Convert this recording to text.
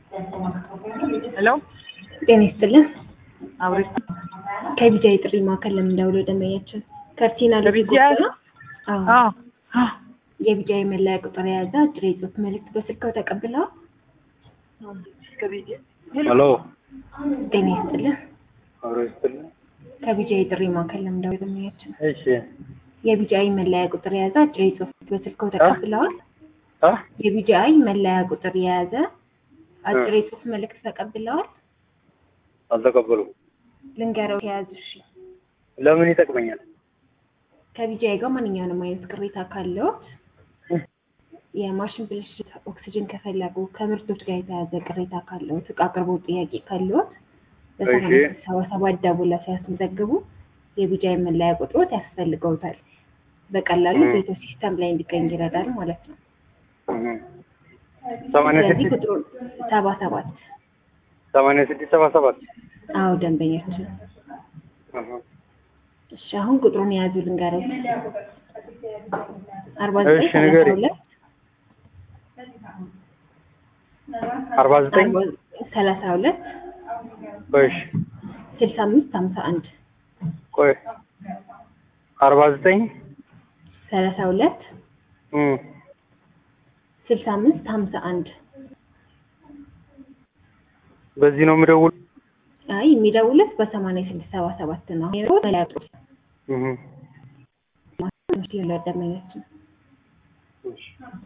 ሄሎ ጤና ይስጥልን። አውሪስ ከቢጃይ ጥሪ ማዕከል ለምንደውለው ደንበኛችን ከርቲና ከቢጃይ? ለቢጃይ አዎ የቢጃይ መለያ ቁጥር የያዘ አጭር የጽሑፍ መልዕክት በስልክዎ ተቀብለዋል? ሄሎ ጤና ይስጥልን። አውሪስ ከቢጃይ ጥሪ ማዕከል ለምንደውለው ደንበኛችን እሺ የቢጃይ መለያ ቁጥር የያዘ አጭር የጽሑፍ በስልክዎ ተቀብለዋል? አ የቢጃይ መለያ ቁጥር የያዘ አጭር የጽሑፍ መልዕክት ተቀብለዋል? አልተቀበሉም። ልንገረው የያዙ እሺ። ለምን ይጠቅመኛል? ከቢጃይ ጋር ማንኛውንም አይነት ቅሬታ ካለዎት የማሽን ብልሽት፣ ኦክሲጅን ከፈለጉ፣ ከምርቶች ጋር የተያዘ ቅሬታ ካለዎት፣ እቃ አቅርቦት ጥያቄ ካለዎት በ87 ደውለው ሲያስመዘግቡ የቢጃይ መለያ ቁጥሮት ያስፈልገውታል። በቀላሉ ቤቶ ሲስተም ላይ እንዲገኝ ይረዳል ማለት ነው። 86 ቁጥሩ 77 77 አዎ ደንበኛችን። እሺ አሁን ቁጥሩን የያዙ ልንገረው። 49 እሺ ንገሪ። 49 32 ቆይ 65 51 ቆይ 49 32 65 51 በዚህ ነው የምደውል? አይ የሚደውሉት በ8677 ነው። ይሄው ተላጥሮ እህ ደንበኛችን